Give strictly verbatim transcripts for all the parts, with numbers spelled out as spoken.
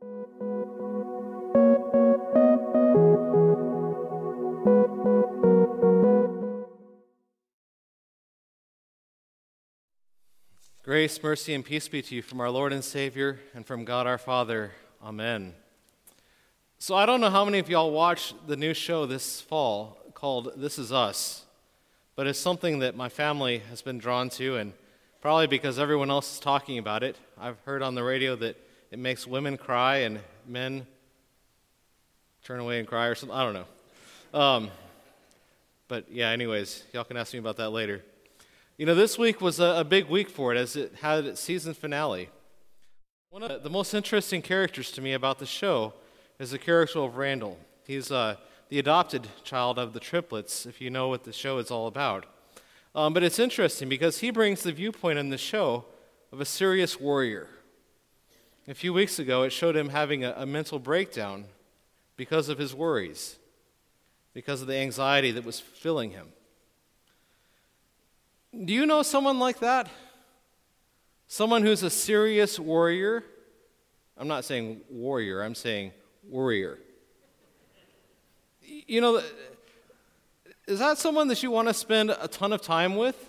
Grace, mercy, and peace be to you from our Lord and Savior and from God our Father. Amen. So I don't know how many of y'all watched the new show this fall called This Is Us, but it's something that my family has been drawn to, and probably because everyone else is talking about it. I've heard on the radio that it makes women cry and men turn away and cry or something. I don't know. Um, but yeah, anyways, y'all can ask me about that later. You know, this week was a, a big week for it as it had its season finale. One of the most interesting characters to me about the show is the character of Randall. He's uh, the adopted child of the triplets, if you know what the show is all about. Um, but it's interesting because he brings the viewpoint in the show of a serious warrior. A few weeks ago, it showed him having a, a mental breakdown because of his worries, because of the anxiety that was filling him. Do you know someone like that? Someone who's a serious warrior? I'm not saying warrior, I'm saying worrier. You know, is that someone that you want to spend a ton of time with?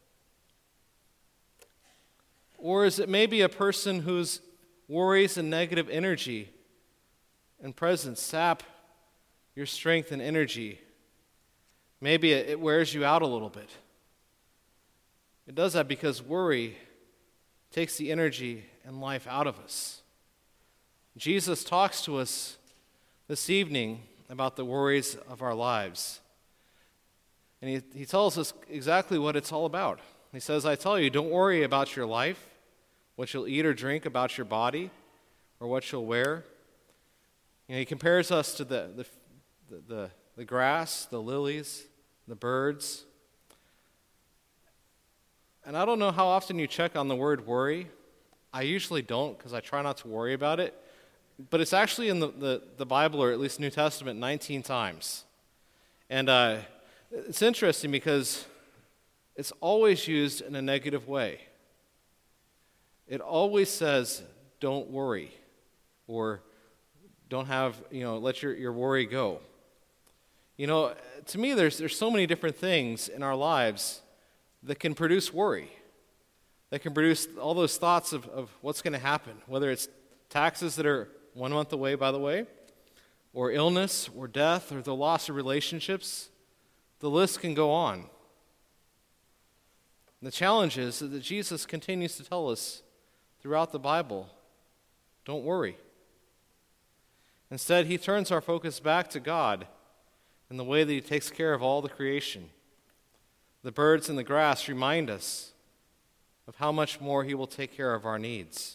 Or is it maybe a person whose worries and negative energy and presence sap your strength and energy? Maybe it wears you out a little bit. It does that because worry takes the energy and life out of us. Jesus talks to us this evening about the worries of our lives. And he, he tells us exactly what it's all about. He says, I tell you, don't worry about your life, what you'll eat or drink, about your body, or what you'll wear. You know, he compares us to the, the, the, the, the grass, the lilies, the birds. And I don't know how often you check on the word worry. I usually don't because I try not to worry about it. But it's actually in the, the, the Bible, or at least New Testament, nineteen times. And uh, it's interesting because it's always used in a negative way. It always says, don't worry, or don't have, you know, let your, your worry go. You know, to me, there's there's so many different things in our lives that can produce worry, that can produce all those thoughts of, of what's going to happen, whether it's taxes that are one month away, by the way, or illness, or death, or the loss of relationships. The list can go on. The challenge is that Jesus continues to tell us throughout the Bible, don't worry. Instead, he turns our focus back to God in the way that he takes care of all the creation. The birds and the grass remind us of how much more he will take care of our needs.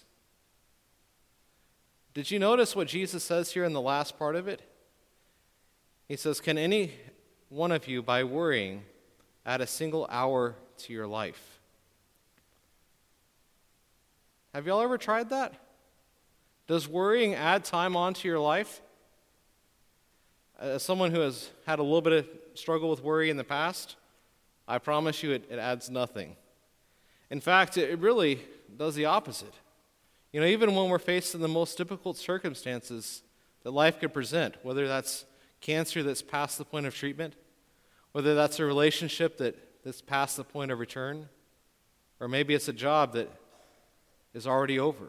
Did you notice what Jesus says here in the last part of it? He says, can any one of you, by worrying, add a single hour to your life? Have y'all ever tried that? Does worrying add time onto your life? As someone who has had a little bit of struggle with worry in the past, I promise you it, it adds nothing. In fact, it really does the opposite. You know, even when we're faced in the most difficult circumstances that life could present, whether that's cancer that's past the point of treatment, whether that's a relationship that, that's past the point of return, or maybe it's a job that is already over.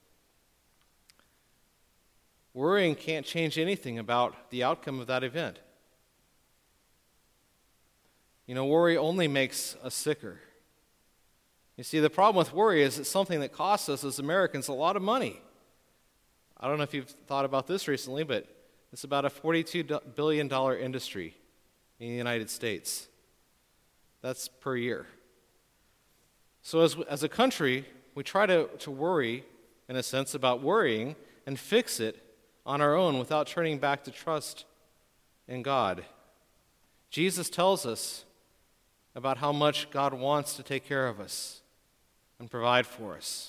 Worrying can't change anything about the outcome of that event. You know, worry only makes us sicker. You see, the problem with worry is it's something that costs us as Americans a lot of money. I don't know if you've thought about this recently, but it's about a forty-two billion dollars industry in the United States. That's per year. So as, as a country, we try to, to worry, in a sense, about worrying and fix it on our own without turning back to trust in God. Jesus tells us about how much God wants to take care of us and provide for us.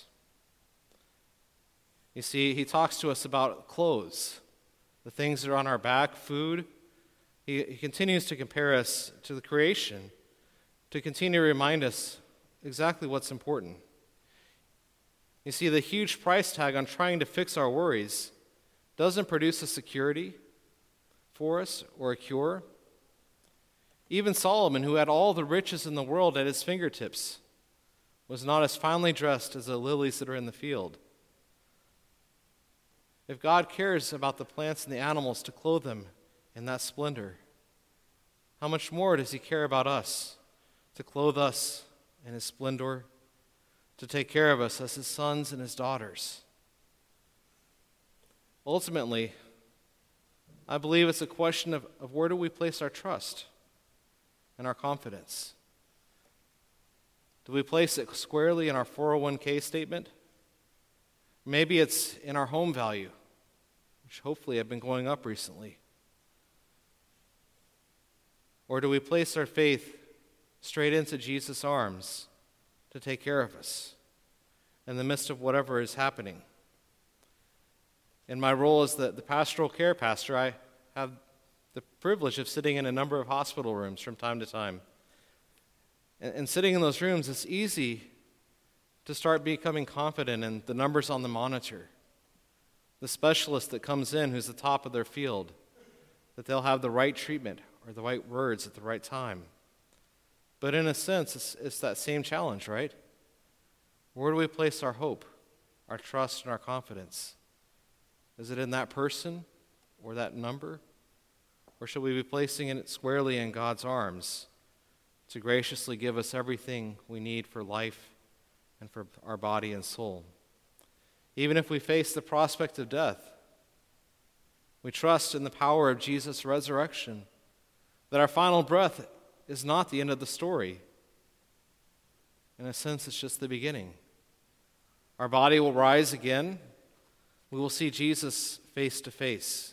You see, he talks to us about clothes, the things that are on our back, food. He, he continues to compare us to the creation, to continue to remind us exactly what's important. You see, the huge price tag on trying to fix our worries doesn't produce a security for us or a cure. Even Solomon, who had all the riches in the world at his fingertips, was not as finely dressed as the lilies that are in the field. If God cares about the plants and the animals to clothe them in that splendor, how much more does he care about us, to clothe us in his splendor, to take care of us as his sons and his daughters? Ultimately, I believe it's a question of, of where do we place our trust and our confidence? Do we place it squarely in our four oh one k statement? Maybe it's in our home value, which hopefully have been going up recently. Or do we place our faith straight into Jesus' arms to take care of us in the midst of whatever is happening? In my role as the, the pastoral care pastor, I have the privilege of sitting in a number of hospital rooms from time to time. And, and sitting in those rooms, it's easy to start becoming confident in the numbers on the monitor, the specialist that comes in who's the top of their field, that they'll have the right treatment or the right words at the right time. But in a sense, it's, it's that same challenge, right? Where do we place our hope, our trust, and our confidence? Is it in that person or that number? Or should we be placing it squarely in God's arms to graciously give us everything we need for life and for our body and soul? Even if we face the prospect of death, we trust in the power of Jesus' resurrection, that our final breath is not the end of the story. In a sense, it's just the beginning. Our body will rise again. We will see Jesus face to face.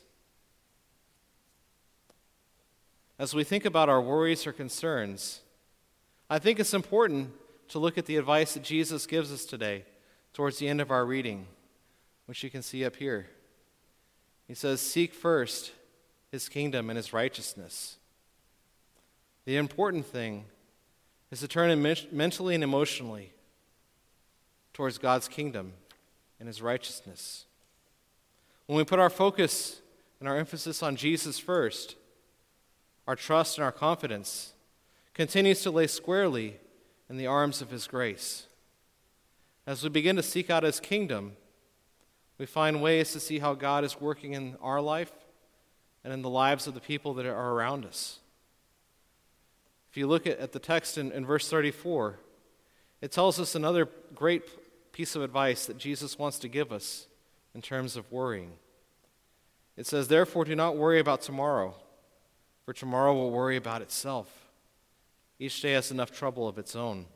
As we think about our worries or concerns, I think it's important to look at the advice that Jesus gives us today towards the end of our reading, which you can see up here. He says, "Seek first his kingdom and his righteousness." The important thing is to turn mentally and emotionally towards God's kingdom and his righteousness. When we put our focus and our emphasis on Jesus first, our trust and our confidence continues to lay squarely in the arms of his grace. As we begin to seek out his kingdom, we find ways to see how God is working in our life and in the lives of the people that are around us. If you look at, at the text in, in verse thirty-four, it tells us another great piece of advice that Jesus wants to give us in terms of worrying. It says, "Therefore do not worry about tomorrow, for tomorrow will worry about itself. Each day has enough trouble of its own."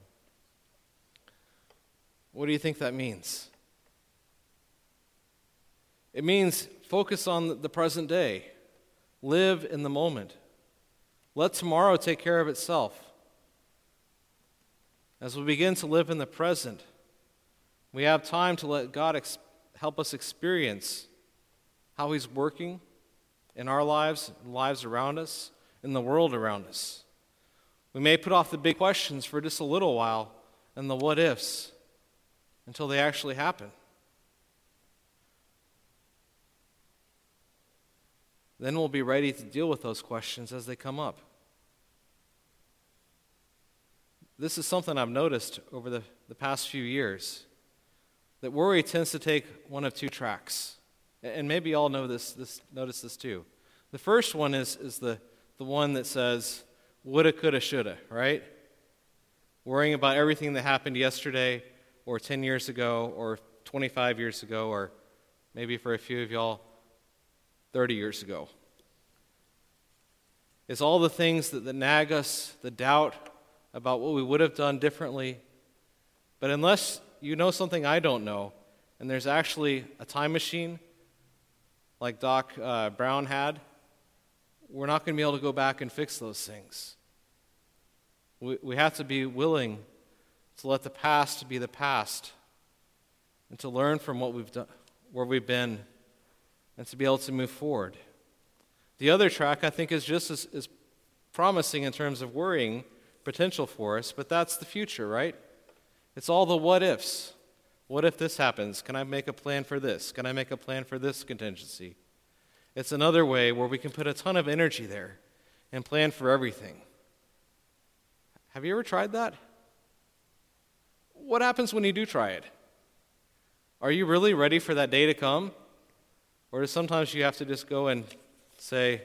What do you think that means? It means focus on the present day. Live in the moment. Let tomorrow take care of itself. As we begin to live in the present, we have time to let God ex- help us experience how he's working in our lives, in lives around us, in the world around us. We may put off the big questions for just a little while and the what-ifs until they actually happen. Then we'll be ready to deal with those questions as they come up. This is something I've noticed over the, the past few years, that worry tends to take one of two tracks. And maybe you all know this, this notice this too. The first one is, is the, the one that says, woulda, coulda, shoulda, right? Worrying about everything that happened yesterday or ten years ago or twenty-five years ago or maybe for a few of y'all, thirty years ago. It's all the things that, that nag us, the doubt about what we would have done differently. But unless you know something I don't know, and there's actually a time machine like Doc uh, Brown had, we're not going to be able to go back and fix those things. We, we have to be willing to let the past be the past and to learn from what we've done, where we've been, and to be able to move forward. The other track, I think, is just as, as promising in terms of worrying potential for us, but that's the future, right? It's all the what-ifs, What if this happens? Can I make a plan for this? Can I make a plan for this contingency? It's another way where we can put a ton of energy there and plan for everything. Have you ever tried that? What happens when you do try it? Are you really ready for that day to come? Or does sometimes you have to just go and say,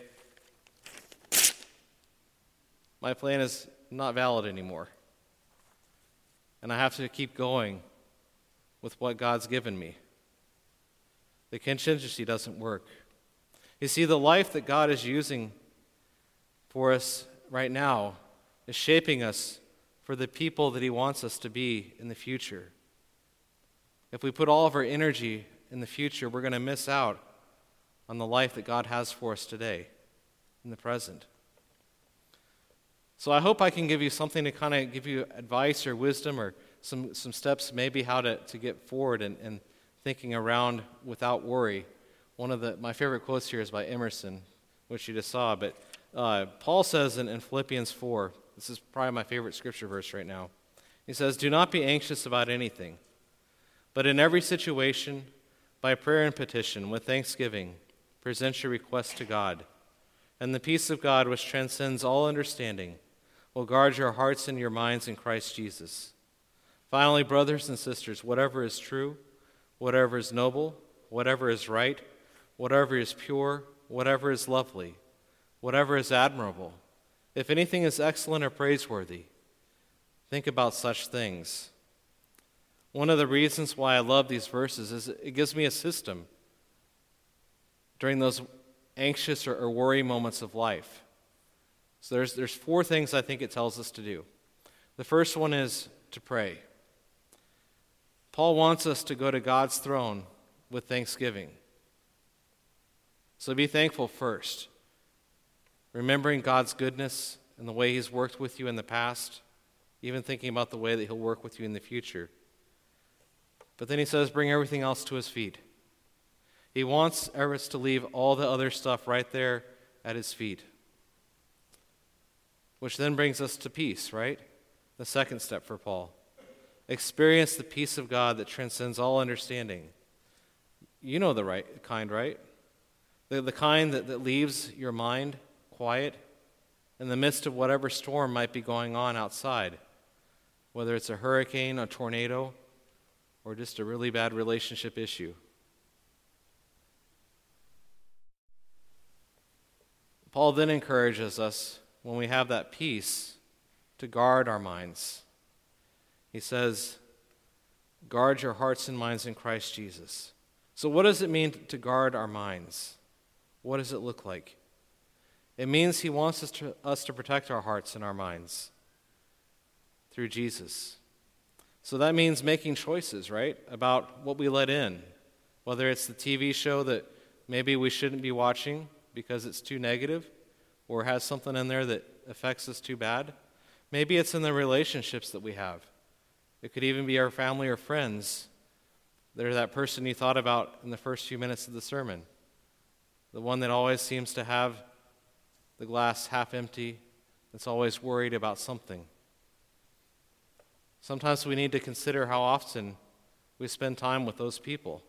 my plan is not valid anymore, and I have to keep going with what God's given me? The contingency doesn't work. You see, the life that God is using for us right now is shaping us for the people that he wants us to be in the future. If we put all of our energy in the future, we're going to miss out on the life that God has for us today, in the present. So I hope I can give you something to kind of give you advice or wisdom or some, some steps maybe how to, to get forward and, and thinking around without worry. One of the my favorite quotes here is by Emerson, which you just saw, but uh, Paul says in, in Philippians four, this is probably my favorite scripture verse right now. He says, "Do not be anxious about anything, but in every situation, by prayer and petition, with thanksgiving, present your requests to God. And the peace of God, which transcends all understanding, will guard your hearts and your minds in Christ Jesus. Finally, brothers and sisters, whatever is true, whatever is noble, whatever is right, whatever is pure, whatever is lovely, whatever is admirable, if anything is excellent or praiseworthy, think about such things." One of the reasons why I love these verses is it gives me a system during those anxious or, or worry moments of life. So there's, there's four things I think it tells us to do. The first one is to pray. Paul wants us to go to God's throne with thanksgiving. So be thankful first, remembering God's goodness and the way he's worked with you in the past, even thinking about the way that he'll work with you in the future. But then he says, bring everything else to his feet. He wants us to leave all the other stuff right there at his feet. Which then brings us to peace, right? The second step for Paul. Experience the peace of God that transcends all understanding. You know the right kind, right? The, the kind that, that leaves your mind quiet in the midst of whatever storm might be going on outside, whether it's a hurricane, a tornado, or just a really bad relationship issue. Paul then encourages us, when we have that peace, to guard our minds. He says, guard your hearts and minds in Christ Jesus. So what does it mean to guard our minds? What does it look like? It means he wants us to, us to protect our hearts and our minds through Jesus. So that means making choices, right, about what we let in, whether it's the T V show that maybe we shouldn't be watching because it's too negative or has something in there that affects us too bad. Maybe it's in the relationships that we have. It could even be our family or friends. They're that person you thought about in the first few minutes of the sermon, the one that always seems to have the glass half empty, that's always worried about something. Sometimes we need to consider how often we spend time with those people,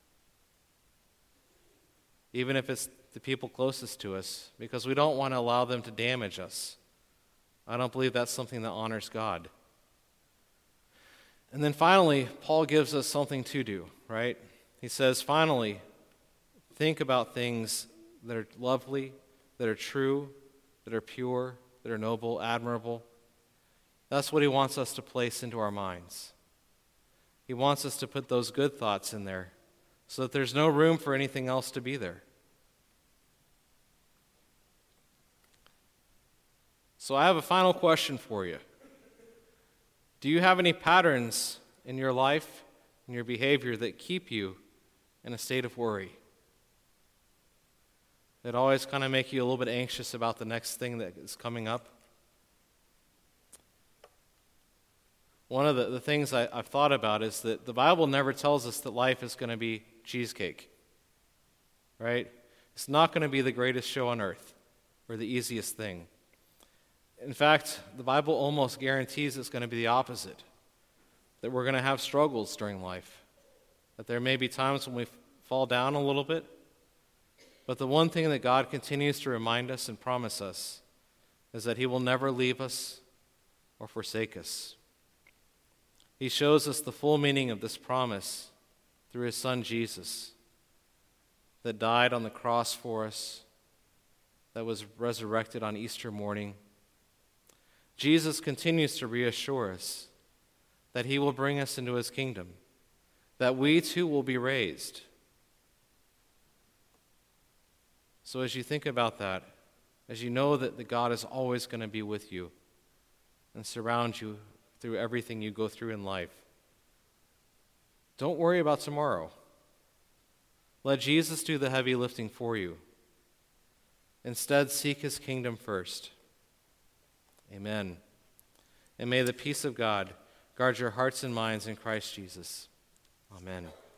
even if it's the people closest to us, because we don't want to allow them to damage us. I don't believe that's something that honors God. And then finally, Paul gives us something to do, right? He says, finally, think about things that are lovely, that are true, that are pure, that are noble, admirable. That's what he wants us to place into our minds. He wants us to put those good thoughts in there so that there's no room for anything else to be there. So I have a final question for you. Do you have any patterns in your life, in your behavior, that keep you in a state of worry? That always kind of make you a little bit anxious about the next thing that is coming up? One of the, the things I, I've thought about is that the Bible never tells us that life is going to be cheesecake, right? It's not going to be the greatest show on earth or the easiest thing. In fact, the Bible almost guarantees it's going to be the opposite, that we're going to have struggles during life. that there may be times when we fall down a little bit, but the one thing that God continues to remind us and promise us is that he will never leave us or forsake us. He shows us the full meaning of this promise through his Son Jesus, that died on the cross for us, that was resurrected on Easter morning. Jesus continues to reassure us that he will bring us into his kingdom, that we too will be raised. So as you think about that, as you know that the God is always going to be with you and surround you through everything you go through in life, don't worry about tomorrow. Let Jesus do the heavy lifting for you. Instead, seek his kingdom first. Amen. And may the peace of God guard your hearts and minds in Christ Jesus. Amen.